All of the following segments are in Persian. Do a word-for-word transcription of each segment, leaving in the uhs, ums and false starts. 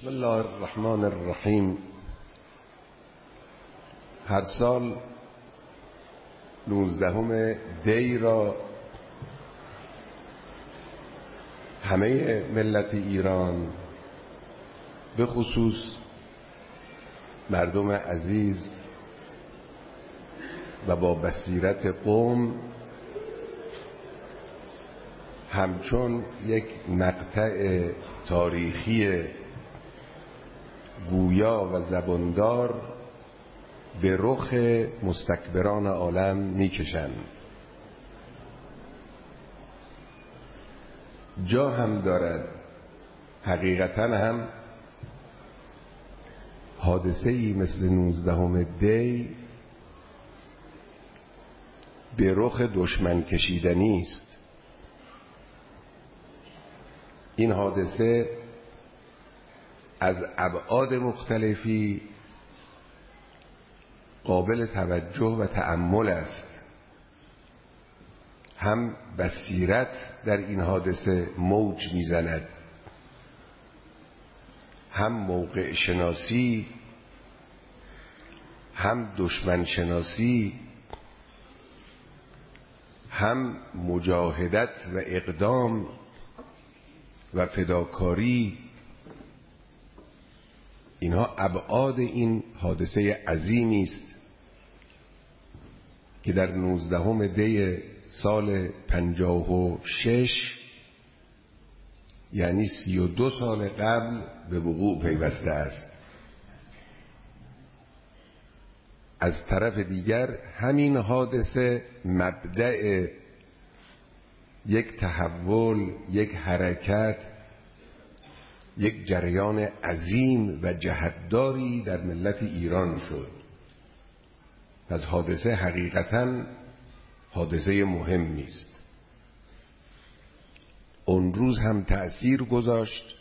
بسم الله الرحمن الرحیم. هر سال نوزدهم دی را همه ملت ایران به خصوص مردم عزیز و با بصیرت قوم همچون یک مقطع تاریخی گویا و زباندار به رخ مستکبران عالم میکشند. جا هم دارد حقیقتا هم حادثه‌ای مثل نوزدهم دی به رخ دشمن کشیدنی است. این حادثه از ابعاد مختلفی قابل توجه و تأمل است. هم بصیرت در این حادثه موج میزند، هم موقع شناسی، هم دشمن شناسی، هم مجاهدت و اقدام و فداکاری. اینها ابعاد این حادثه عظیمی است که در نوزدهم دی سال پنجاه و شش یعنی سی و دو سال قبل به وقوع پیوسته است. از طرف دیگر همین حادثه مبدأ یک تحول، یک حرکت، یک جریان عظیم و جهتداری در ملت ایران شد. پس حادثه حقیقتاً حادثه مهمی است. اون روز هم تأثیر گذاشت،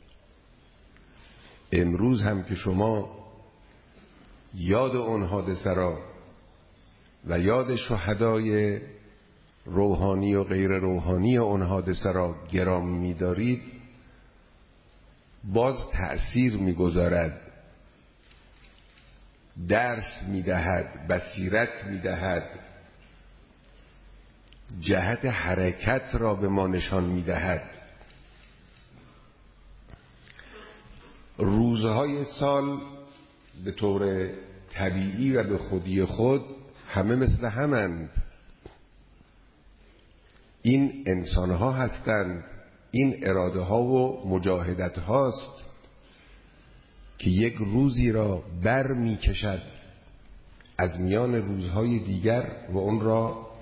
امروز هم که شما یاد اون حادثه را و یاد شهدای روحانی و غیر روحانی اون حادثه را گرامی می‌دارید، باز تأثیر می‌گذارد، درس می‌دهد، بصیرت می‌دهد، جهت حرکت را به ما نشان می‌دهد. روزهای سال به طور طبیعی و به خودی خود همه مثل همند. این انسان‌ها هستند، این اراده ها و مجاهدت هاست که یک روزی را بر می کشد از میان روزهای دیگر و اون را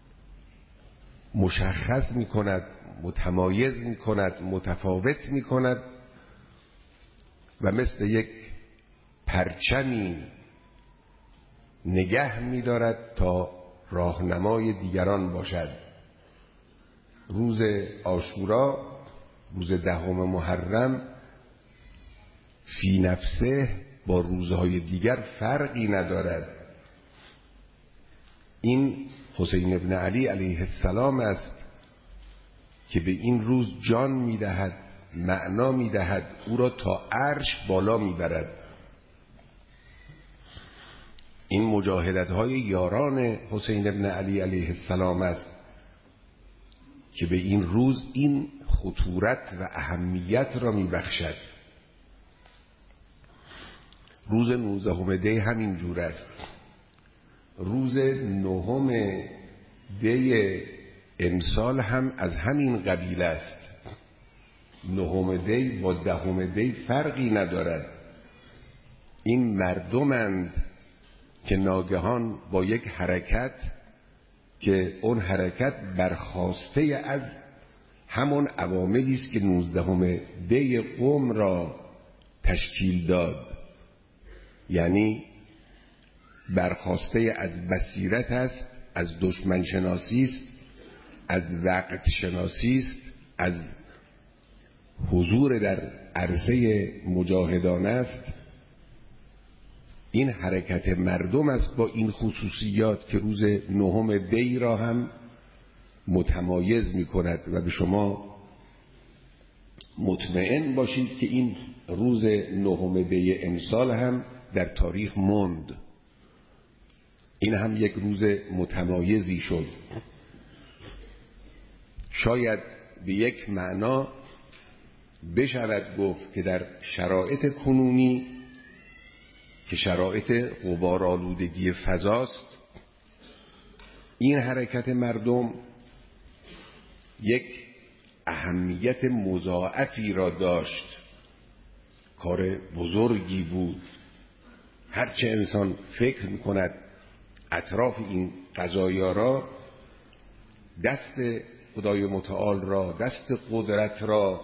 مشخص می کند، متمایز می کند، متفاوت می کند و مثل یک پرچمی نگه می دارد تا راهنمای دیگران باشد. روز عاشورا، روز دهم محرم، فی نفسه با روزهای دیگر فرقی ندارد. این حسین ابن علی علیه السلام است که به این روز جان میدهد، معنا میدهد، او را تا عرش بالا میبرد. این مجاهدت های یاران حسین ابن علی علیه السلام است که به این روز این خطورت و اهمیت را میبخشد. روز نوزدهم دی همین جور است. روز نهم دی امسال هم از همین قبیل است. نهم دی با دهم دی فرقی ندارد. این مردمند که ناگهان با یک حرکت که اون حرکت برخاسته از همون عواملی است که نوزدهم دی قم را تشکیل داد، یعنی برخاسته از بصیرت است، از دشمن شناسی است، از وقت شناسی است، از حضور در عرصه مجاهدانه است. این حرکت مردم است با این خصوصیات که روز نهم دی را هم متمایز می کند و به شما مطمئن باشید که این روز نهم دی امسال هم در تاریخ ماند. این هم یک روز متمایزی شد. شاید به یک معنا بشود گفت که در شرایط کنونی که شرایط غبارآلودگی فضاست، این حرکت مردم یک اهمیت مضاعفی را داشت. کار بزرگی بود. هرچه انسان فکر میکند اطراف این قضایا را، دست خدای متعال را، دست قدرت را،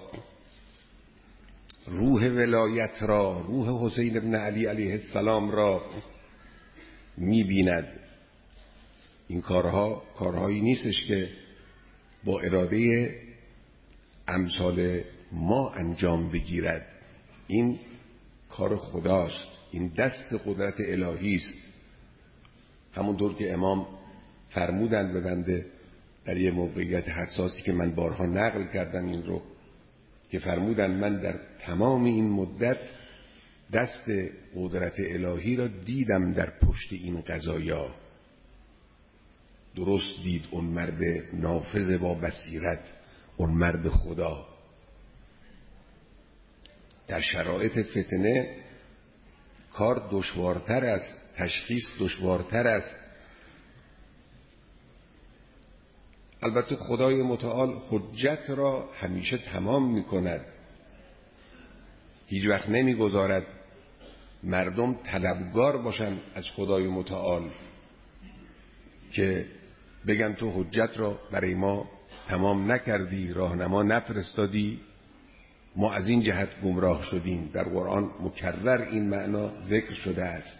روح ولایت را، روح حسین ابن علی علیه السلام را میبیند. این کارها کارهایی نیستش که با اراده امثال ما انجام بگیرد. این کار خداست، این دست قدرت الهی است. همونطور که امام فرمودند به بنده در یه موقعیت حساسی که من بارها نقل کردم این رو، که فرمودند من در تمام این مدت دست قدرت الهی را دیدم در پشت این قضایا. درست دید اون مرد نافذ با بصیرت، اون مرد خدا. در شرایط فتنه کار دشوارتر است، تشخیص دشوارتر است. البته خدای متعال حجت را همیشه تمام می کند. هیچ وقت نمی گذارد مردم طلبگار باشند از خدای متعال که بگن تو حجت را برای ما تمام نکردی، راهنما نفرستادی، ما از این جهت گمراه شدیم. در قرآن مکرر این معنا ذکر شده است.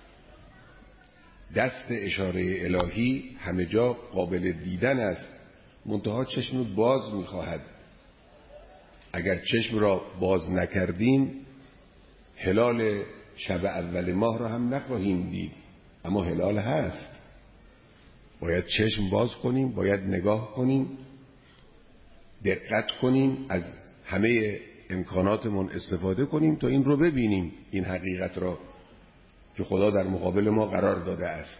دست اشاره الهی همه جا قابل دیدن است، منتها چشم باز می‌خواهد. اگر چشم را باز نکردیم هلال شب اول ماه را هم نخواهیم دید، اما هلال هست. باید چشم باز کنیم، باید نگاه کنیم، دقت کنیم، از همه امکاناتمون استفاده کنیم تا این رو ببینیم، این حقیقت را که خدا در مقابل ما قرار داده است.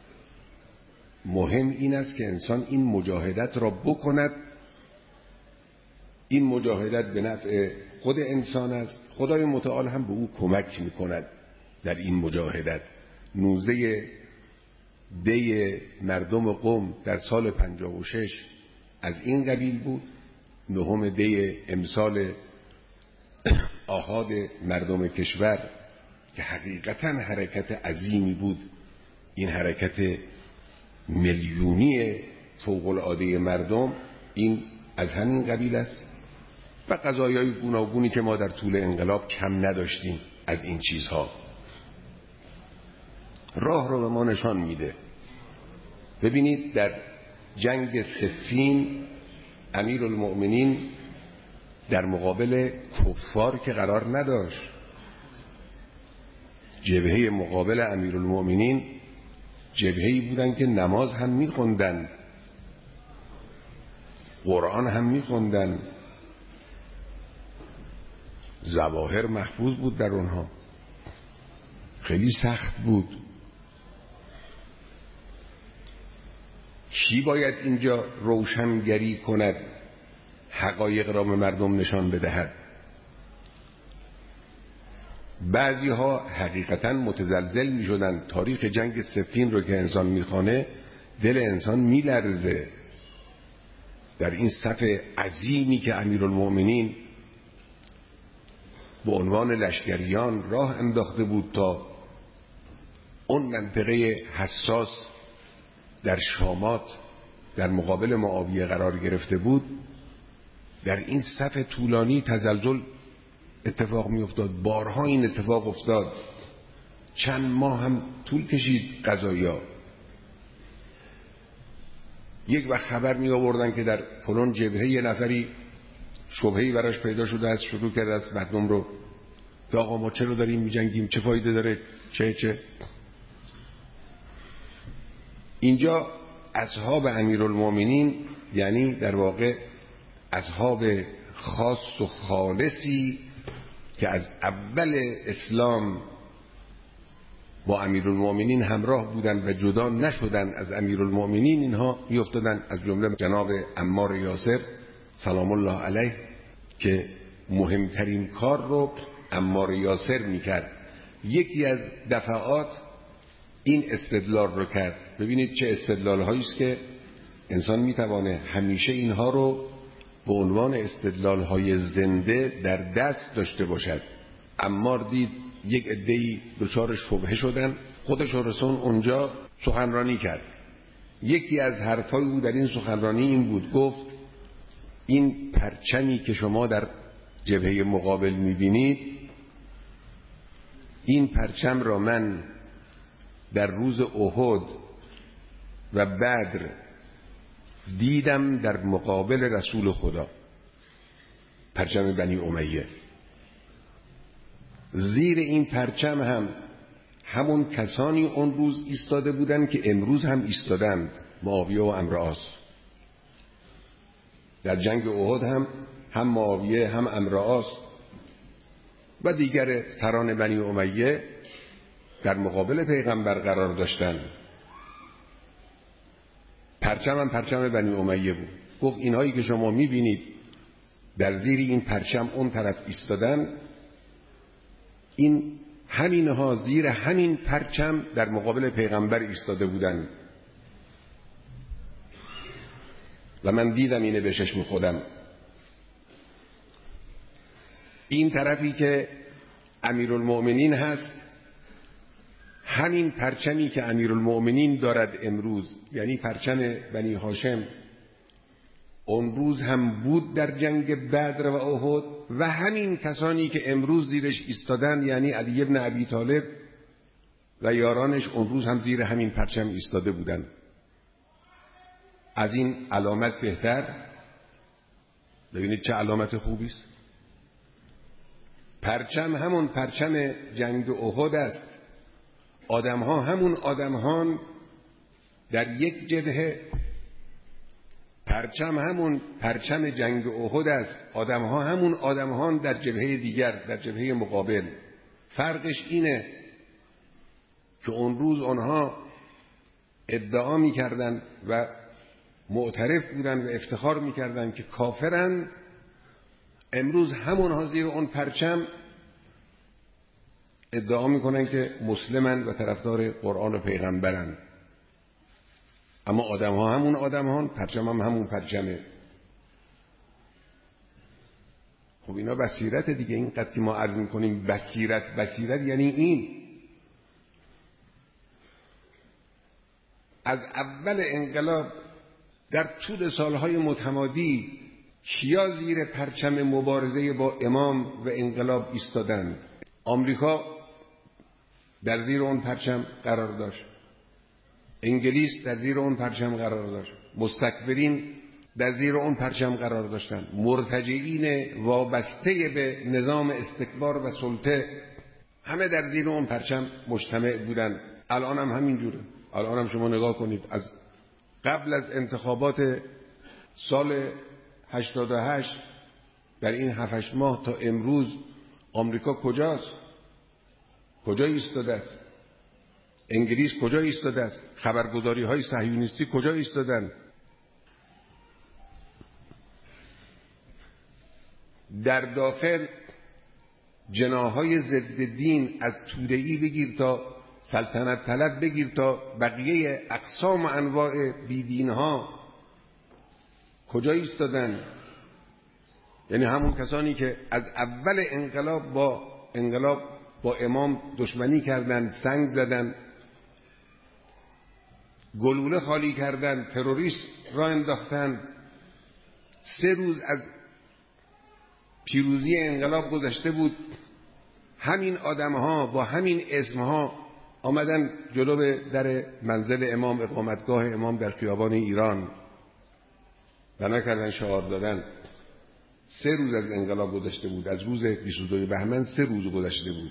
مهم این است که انسان این مجاهدت را بکند. این مجاهدت به نفع خود انسان است. خدای متعال هم به او کمک میکند در این مجاهدت. نوزده دی مردم قم در سال پنجاه و شش از این قبیل بود. نهم دی امسال آحاد مردم کشور که حقیقتا حرکت عظیمی بود، این حرکت میلیونی فوق العاده مردم، این از همین قبیل است. و قضایای گوناگونی که ما در طول انقلاب کم نداشتیم از این چیزها. راه رو به ما نشان میده. ببینید در جنگ صفین امیرالمؤمنین در مقابل کفار که قرار نداشت. جبهه مقابل امیرالمؤمنین جبهه‌ای بودن که نماز هم می‌خوندن، قرآن هم می‌خوندن، ظواهر محفوظ بود در اونها. خیلی سخت بود. کی باید اینجا روشنگری کند، حقایق را به مردم نشان بدهد؟ بعضی ها حقیقتا متزلزل می شدن. تاریخ جنگ صفین رو که انسان می خوانه دل انسان می لرزه. در این صف عظیمی که امیرالمؤمنین به عنوان لشکریان راه انداخته بود تا اون منطقه حساس در شامات در مقابل معاویه قرار گرفته بود، در این صف طولانی تزلزل اتفاق می افتاد. بارها این اتفاق افتاد. چند ماه هم طول کشید قضایا. یک وقت خبر می آوردن که در فلان جبهه یه نفری شبهه‌ای براش پیدا شده است، شروع کرده است مردم رو که آقا ما چرا داریم می جنگیم، چه فایده داره، چه چه. اینجا اصحاب امیرالمؤمنین یعنی در واقع اصحاب خاص و خالصی که از اول اسلام با امیرالمؤمنین همراه بودن و جدا نشدن از امیرالمؤمنین، اینها میافتادن، از جمله جناب عمار یاسر سلام الله علیه که مهمترین کار رو عمار یاسر میکرد. یکی از دفعات این استدلال رو کرد. ببینید چه استدلال هایی است که انسان میتوانه همیشه اینها رو به عنوان استدلال های زنده در دست داشته باشد. عمار دید یک عده‌ای دچار شبهه شدن، خودش رو رسون اونجا سخنرانی کرد. یکی از حرفای او در این سخنرانی این بود، گفت این پرچمی که شما در جبهه مقابل میبینید، این پرچم را من در روز احد و بدر دیدم در مقابل رسول خدا، پرچم بنی امیه. زیر این پرچم هم همون کسانی اون روز ایستاده بودند که امروز هم ایستادند، معاویه و عمرو. در جنگ احد هم هم معاویه هم عمرو و دیگر سران بنی امیه در مقابل پیغمبر قرار داشتند. پرچم هم پرچم بنی امیه بود. گفت اینهایی که شما میبینید در زیر این پرچم اون طرف ایستادن، این همینها زیر همین پرچم در مقابل پیغمبر ایستاده بودند و من دیدم اینه به چشم خودم. این طرفی که امیرالمؤمنین هست، همین پرچمی که امیرالمؤمنین دارد امروز، یعنی پرچم بنی هاشم، اون روز هم بود در جنگ بدر و احد و همین کسانی که امروز زیرش ایستادن، یعنی علی ابن ابی طالب و یارانش، اون روز هم زیر همین پرچم ایستاده بودند. از این علامت بهتر؟ ببینید چه علامت خوبی است. پرچم همون پرچم جنگ احد است، آدمها همون آدمهان در یک جبهه. پرچم همون پرچم جنگ احد است، آدمها همون آدمهان در جبهه دیگر، در جبهه مقابل. فرقش اینه که اون روز آنها ادعا می‌کردند و معترف بودند و افتخار می‌کردند که کافرند، امروز همونها زیر اون پرچم ادعا میکنن که مسلمن و طرفدار قرآن و پیغمبرن. اما آدم ها همون آدم ها، پرچم هم همون پرچمه. خب اینا بصیرت دیگه. اینقدر که ما عرض میکنیم بصیرت بصیرت یعنی این. از اول انقلاب در طول سالهای متمادی کیا زیر پرچم مبارزه با امام و انقلاب ایستادند؟ آمریکا در زیر اون پرچم قرار داشت، انگلیس در زیر اون پرچم قرار داشت، مستکبرین در زیر اون پرچم قرار داشتند، مرتجعین وابسته به نظام استکبار و سلطه همه در زیر اون پرچم مجتمع بودند. الان هم همین جوره. الان هم شما نگاه کنید، از قبل از انتخابات سال هشتاد و هشت در این هفت هشت ماه تا امروز آمریکا کجاست؟ کجا ایستاده است؟ انگلیس کجا ایستاده است؟ خبرگزاری های صهیونیستی کجا ایستادن؟ در داخل جناحهای ضد دین از توده‌ای بگیر تا سلطنت طلب بگیر تا بقیه اقسام و انواع بیدینها کجا ایستادن؟ یعنی همون کسانی که از اول انقلاب با انقلاب با امام دشمنی کردند، سنگ زدند، گلوله خالی کردند، تروریست را انداختند. سه روز از پیروزی انقلاب گذشته بود، همین آدمها با همین اسمها آمدن جلو در منزل امام، اقامتگاه امام در خیابان ایران، بنا کردن شعار دادن. سه روز از انقلاب گذشته بود، از روز بیست و دو بهمن سه روز گذشته بود.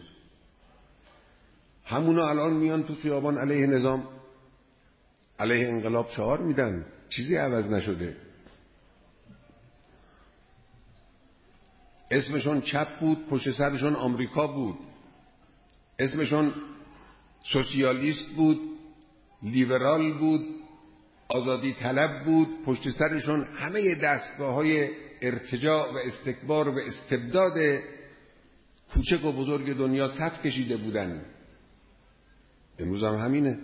همونا الان میان تو خیابان علیه نظام، علیه انقلاب شعار میدن. چیزی عوض نشده. اسمشون چپ بود، پشت سرشون آمریکا بود. اسمشون سوسیالیست بود، لیبرال بود، آزادی طلب بود. پشت سرشون همه دستگاه‌های ارتجاع و استکبار و استبداد کوچک و بزرگ دنیا صف کشیده بودن. امروز هم همینه.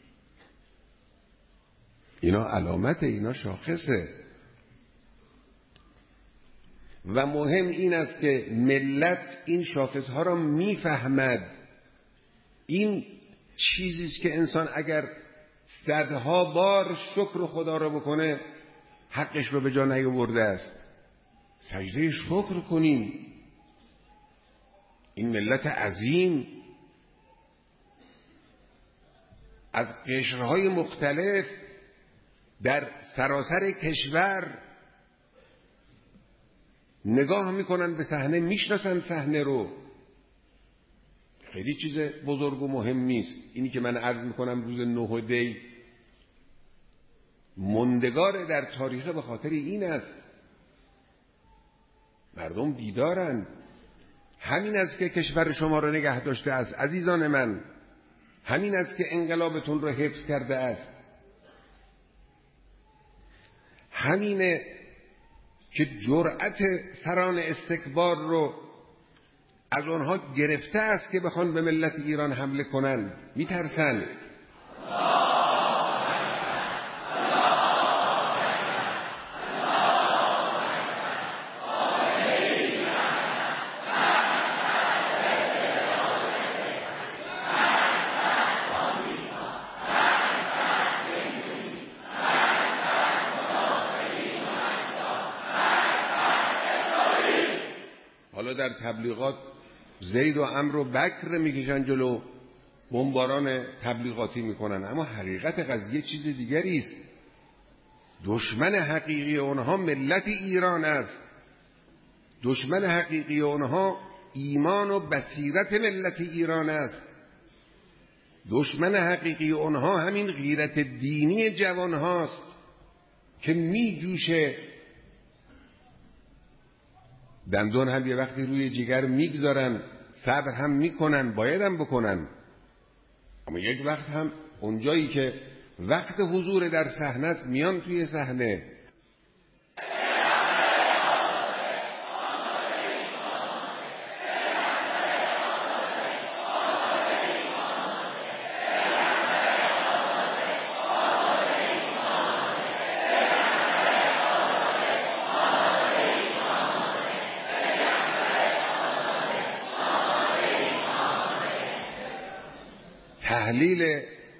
اینا علامت، اینا شاخصه. و مهم این است که ملت این شاخصها را میفهمد. این چیزی است که انسان اگر صدها بار شکر خدا را بکنه حقش رو به جا نیاورده است. سجده شکر کنیم. این ملت عظیم از قشرهای مختلف در سراسر کشور نگاه میکنن به صحنه، میشناسن صحنه رو. خیلی چیز بزرگ و مهم نیست. اینی که من عرض میکنم روز نه دی مندگار در تاریخ به خاطر این است. مردم بیدارن. همین است که کشور شما رو نگه داشته است عزیزان من. همین است که انقلابتون رو حفظ کرده است. همینه که جرأت سران استکبار رو از آنها گرفته است که بخوان به ملت ایران حمله کنن. میترسن. حالا در تبلیغات زید و عمرو و بکر میکشن جلو، بمباران تبلیغاتی میکنن، اما حقیقت قضیه چیز دیگری است. دشمن حقیقی اونها ملت ایران است. دشمن حقیقی اونها ایمان و بصیرت ملت ایران است. دشمن حقیقی اونها همین غیرت دینی جوان هاست که میجوشه. دندون هم یه وقتی روی جگر میگذارن، صبر هم میکنن، باید هم بکنن، اما یک وقت هم اونجایی که وقت حضور در صحنه است میان توی صحنه. تحلیل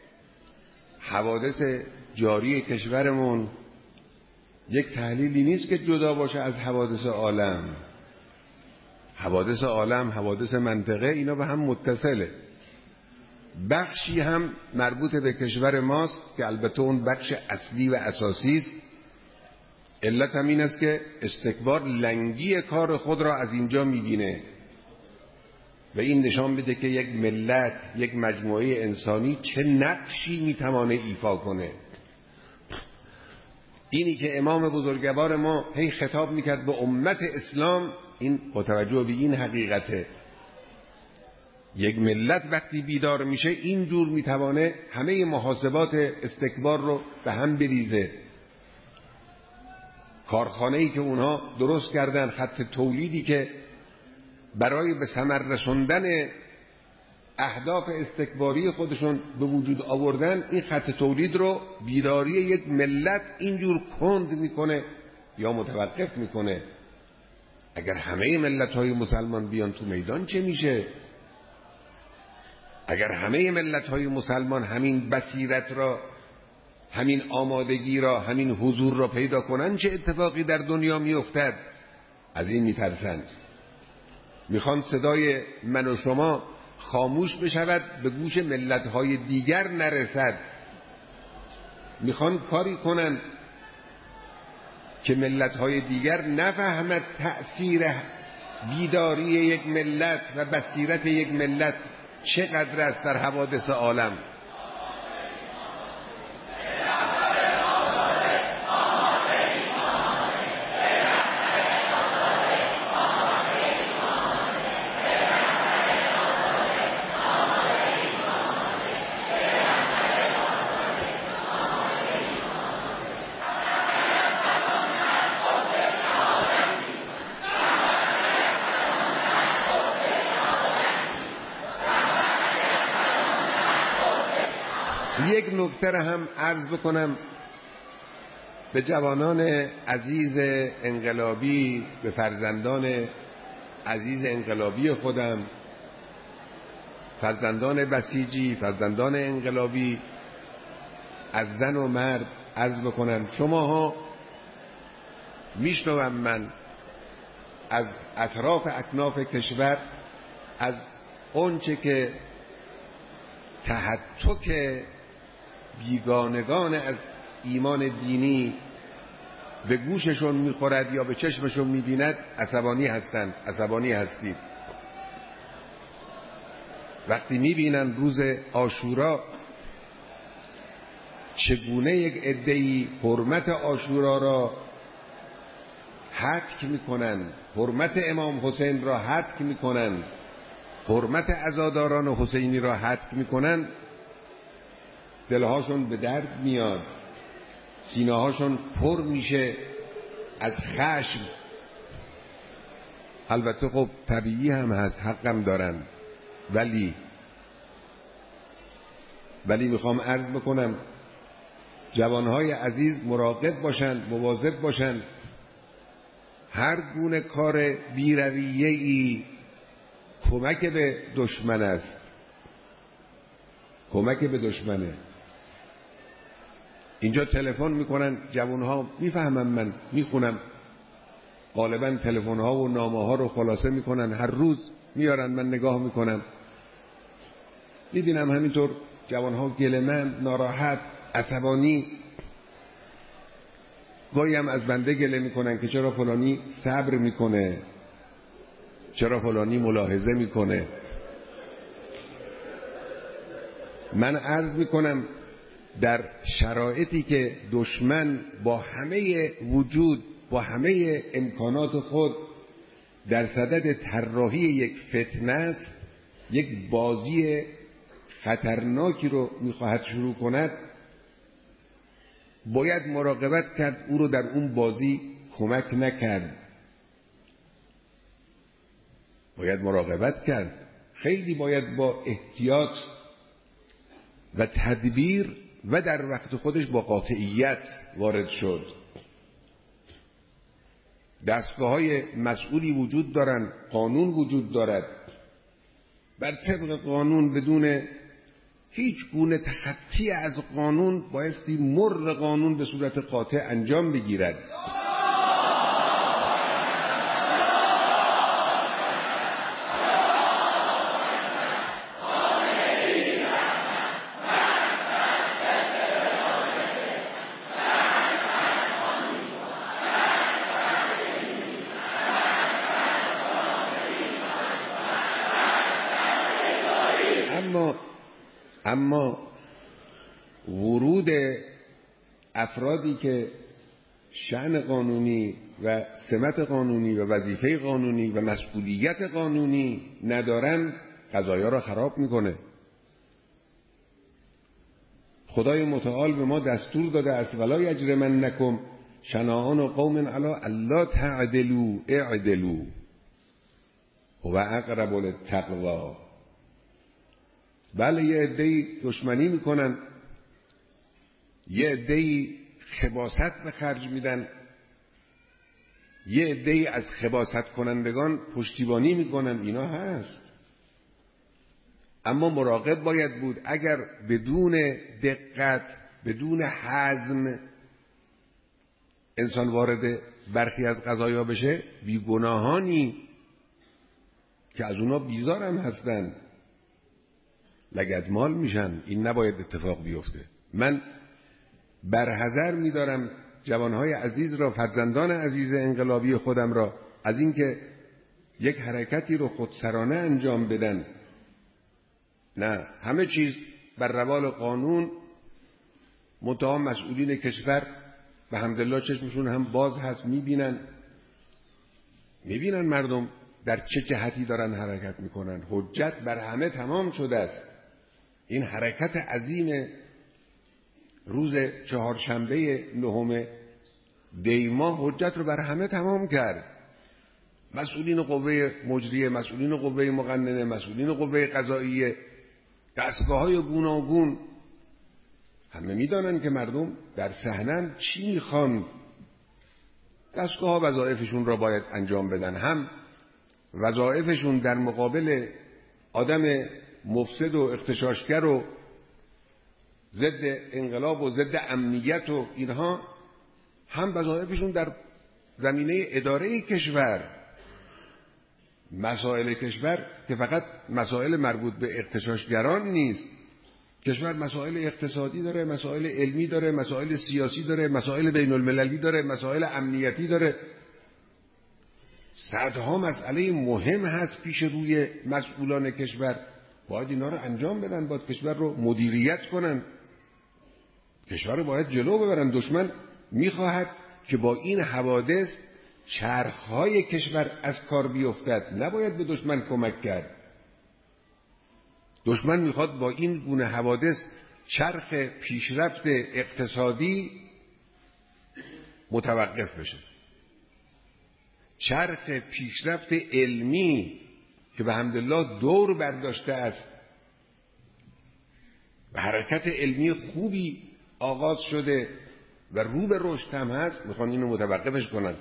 حوادث جاری کشورمون یک تحلیلی نیست که جدا باشه از حوادث عالم. حوادث عالم، حوادث منطقه، اینا به هم متصله. بخشی هم مربوط به کشور ماست که البته اون بخش اصلی و اساسی است. علت هم این است که استکبار لنگی کار خود را از اینجا میبینه و این نشان بده که یک ملت، یک مجموعه انسانی چه نقشی میتوانه ایفا کنه. اینی که امام بزرگوار ما هی خطاب میکرد به امت اسلام، این با توجه به این حقیقته. یک ملت وقتی بیدار میشه اینجور میتوانه همه محاسبات استکبار رو به هم بریزه. کارخانه‌ای که اونها درست کردن، خط تولیدی که برای به ثمر رسوندن اهداف استکباری خودشون به وجود آوردن، این خط تولید رو بیداری یک ملت اینجور کند میکنه یا متوقف میکنه. اگر همه ملت‌های مسلمان بیان تو میدان چه میشه؟ اگر همه ملت‌های مسلمان همین بصیرت را، همین آمادگی را، همین حضور را پیدا کنن چه اتفاقی در دنیا میافتد؟ از این میترسند. میخوان صدای من و شما خاموش بشود، به گوش ملت‌های دیگر نرسد. میخوان کاری کنن که ملت‌های دیگر نفهمد تأثیر بیداری یک ملت و بصیرت یک ملت چقدر است در حوادث عالم. یک نکته را هم عرض بکنم به جوانان عزیز انقلابی، به فرزندان عزیز انقلابی خودم، فرزندان بسیجی، فرزندان انقلابی، از زن و مرد عرض بکنم شماها میشنوم من از اطراف اکناف کشور از اونچه که تهتک بیگانگان از ایمان دینی به گوششون میخورد یا به چشمشون میبیند عصبانی هستند، عصبانی هستید. وقتی میبینن روز عاشورا چگونه یک عده‌ای حرمت عاشورا را هتک میکنن، حرمت امام حسین را هتک میکنن، حرمت عزاداران حسینی را هتک میکنن، دلهاشون به درد میاد، سینه هاشون پر میشه از خشم. البته خب طبیعی هم هست، حقم دارن، ولی ولی میخوام عرض بکنم جوانهای عزیز مراقب باشن، مواظب باشن. هر گونه کار بی‌رویه‌ای کمک به دشمن است، کمک به دشمنه. اینجا تلفن میکنن جوانها، میفهمم، من میخونم، غالبا تلفن ها و نامه ها رو خلاصه میکنن، هر روز میارن، من نگاه میکنم، میبینم همینطور جوانها گله‌مند، ناراحت، عصبانی. گاهی هم از بنده گله میکنن که چرا فلانی صبر میکنه، چرا فلانی ملاحظه میکنه. من عرض میکنم در شرایطی که دشمن با همه وجود، با همه امکانات خود در صدد طراحی یک فتنه است، یک بازی خطرناکی رو میخواهد شروع کند، باید مراقبت کرد او رو در اون بازی کمک نکرد، باید مراقبت کرد. خیلی باید با احتیاط و تدبیر و در وقت خودش با قاطعیت وارد شد. دستگاه‌های مسئولی وجود دارن، قانون وجود دارد، بر طبق قانون بدون هیچ گونه تخطی از قانون بایستی مر قانون به صورت قاطع انجام بگیرد. اما اما ورود افرادی که شأن قانونی و سمت قانونی و وظیفه قانونی و مسئولیت قانونی ندارن، قضایا را خراب میکنه. خدای متعال به ما دستور داده است ولا یجرمنکم شنآن قوم علی الا تعدلوا اعدلوا هو اقرب للتقوی. بله، یه عده‌ای دشمنی میکنن، یه عده‌ای خباثت به خرج میدن، یه عده‌ای از خباثت کنندگان پشتیبانی میکنن، اینا هست. اما مراقب باید بود اگر بدون دقت، بدون حزم انسان وارد برخی از قضایا بشه، بیگناهانی که از اونا بیزار هم هستن لگدمال میشن. این نباید اتفاق بیفته. من برحذر میدارم جوانهای عزیز را، فرزندان عزیز انقلابی خودم را، از اینکه یک حرکتی رو خودسرانه انجام بدن. نه، همه چیز بر روال قانون. منتها مسئولین کشور به حمدالله چشمشون هم باز هست، میبینن میبینن مردم در چه جهتی دارن حرکت میکنن. حجت بر همه تمام شده است. این حرکت عظیم روز چهارشنبه نهم دی ماه حجت رو بر همه تمام کرد. مسئولین قوه مجریه، مسئولین قوه مقننه، مسئولین قوه قضاییه، دستگاه‌های گوناگون همه میدانن که مردم در صحنه چی میخوان. دستگاه ها وظایفشون را باید انجام بدن، هم وظایفشون در مقابل آدم مفسد و اغتشاشگر و ضد انقلاب و ضد امنیت و اینها، هم وظایفشون در زمینه اداره کشور. مسائل کشور که فقط مسائل مربوط به اغتشاشگران نیست، کشور مسائل اقتصادی داره، مسائل علمی داره، مسائل سیاسی داره، مسائل بین المللی داره، مسائل امنیتی داره. صدها مسئله مهم هست پیش روی مسئولان کشور، باید اینا رو انجام بدن، باید کشور رو مدیریت کنن، کشور رو باید جلو ببرن. دشمن میخواهد که با این حوادث چرخهای کشور از کار بیفتد، نباید به دشمن کمک کرد. دشمن میخواد با این گونه حوادث چرخ پیشرفت اقتصادی متوقف بشه، چرخ پیشرفت علمی که به حمدالله دور برداشته است و حرکت علمی خوبی آغاز شده و رو به رشد هم هست، میخوان اینو متوقفش کنن.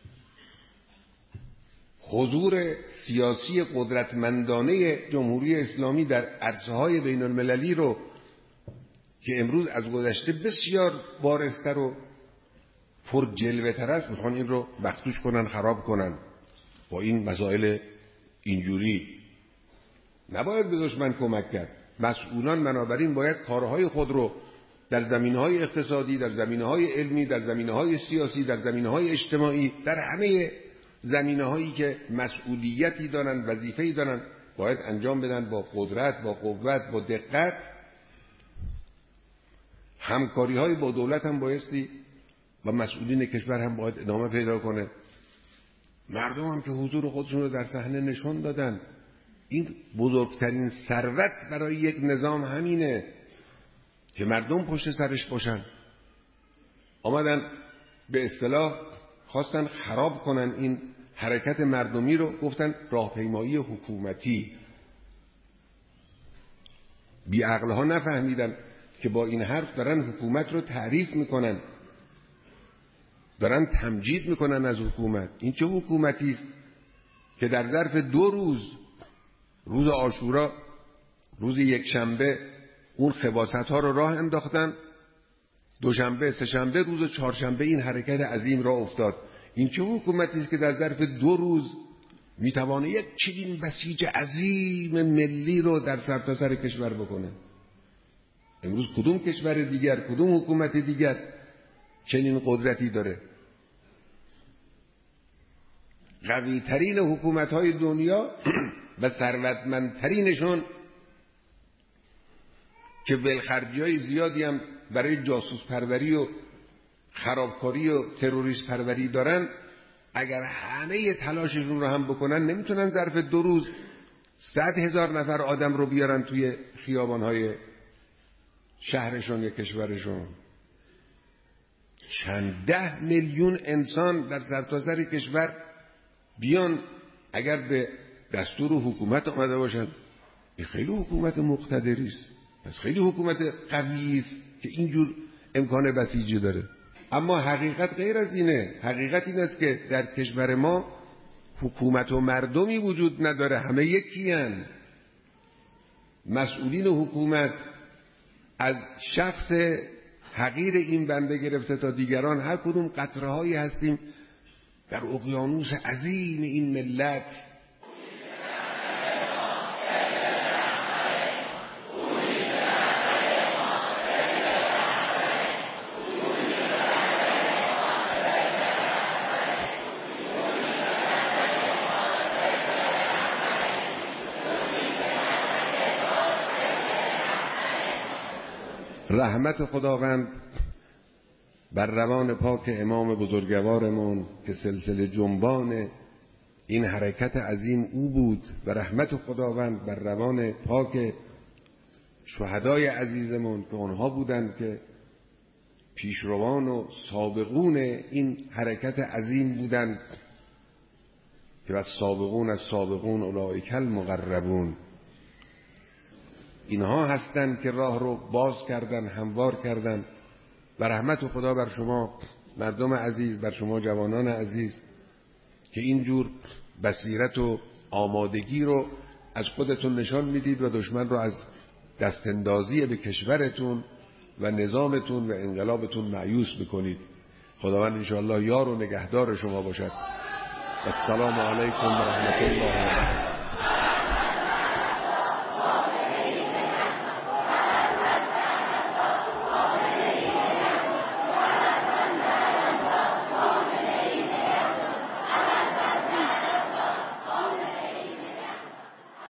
حضور سیاسی قدرتمندانه جمهوری اسلامی در عرصه‌های بین المللی رو که امروز از گذشته بسیار بارزتر و پر جلوه تر است، میخوان این رو مخدوش کنن، خراب کنن. با این مسائل اینجوری نباید به دشمن کمک کرد. مسئولان بنابراین باید کارهای خود رو در زمینه‌های اقتصادی، در زمینه‌های علمی، در زمینه‌های سیاسی، در زمینه‌های اجتماعی، در همه زمینه‌هایی که مسئولیتی دارن، وظیفه‌ای دارن، باید انجام بدن با قدرت، با قوت، با دقت. همکاری‌های با دولت هم بایستی و مسئولین کشور هم باید ادامه پیدا کنه. مردم هم که حضور خودشون رو در صحنه نشون دادن. این بزرگترین ثروت برای یک نظام همینه که مردم پشت سرش باشن. آمدن به اصطلاح خواستن خراب کنن این حرکت مردمی رو، گفتن راهپیمایی حکومتی. بی عقلها نفهمیدن که با این حرف دارن حکومت رو تعریف میکنن، دارن تمجید میکنن از حکومت. این چه حکومتی است که در ظرف دو روز، روز عاشورا، روز یک شنبه، اون خباثت ها رو راه انداختن، دوشنبه، سه‌شنبه، روز چهارشنبه این حرکت عظیم را افتاد. این چه حکومتی است که در ظرف دو روز میتوانه یک چنین بسیج عظیم ملی رو در سرتاسر کشور بکنه؟ امروز کدوم کشور دیگر، کدوم حکومت دیگر چنین قدرتی داره؟ قوی ترین حکومت های دنیا و ثروتمندترینشون که ولخرجی های زیادی هم برای جاسوس پروری و خرابکاری و تروریست پروری دارن، اگر همه تلاششون رو هم بکنن نمیتونن ظرف دو روز صد هزار نفر آدم رو بیارن توی خیابانهای شهرشون یا کشورشون. چند ده میلیون انسان در سرتاسر کشور بیان اگر به دستور حکومت آمده باشن، این خیلی حکومت مقتدری است، پس خیلی حکومت قوی است که اینجور امکان بسیجی داره. اما حقیقت غیر از اینه. حقیقت این است که در کشور ما حکومت و مردمی وجود نداره، همه یکی هن. مسئولین حکومت از شخص حقیر این بنده گرفته تا دیگران هر کدوم قطره هایی هستیم در اقیانوس عظیم این ملت. رحمت خداوند بر روان پاک امام بزرگوارمون که سلسله جنبان این حرکت عظیم او بود، و رحمت خداوند بر روان پاک شهدای عزیزمون که اونها بودند که پیشروان و سابقون این حرکت عظیم بودند که از سابقون از سابقون اولئک المقربون. اینها هستند که راه رو باز کردن، هموار کردن. و رحمت خدا بر شما مردم عزیز، بر شما جوانان عزیز که اینجور بصیرت و آمادگی رو از خودتون نشان میدید و دشمن رو از دستاندازی به کشورتون و نظامتون و انقلابتون مایوس میکنید. خداوند انشاءالله یار و نگهدار شما باشد. السلام علیکم و رحمت الله و برکاته.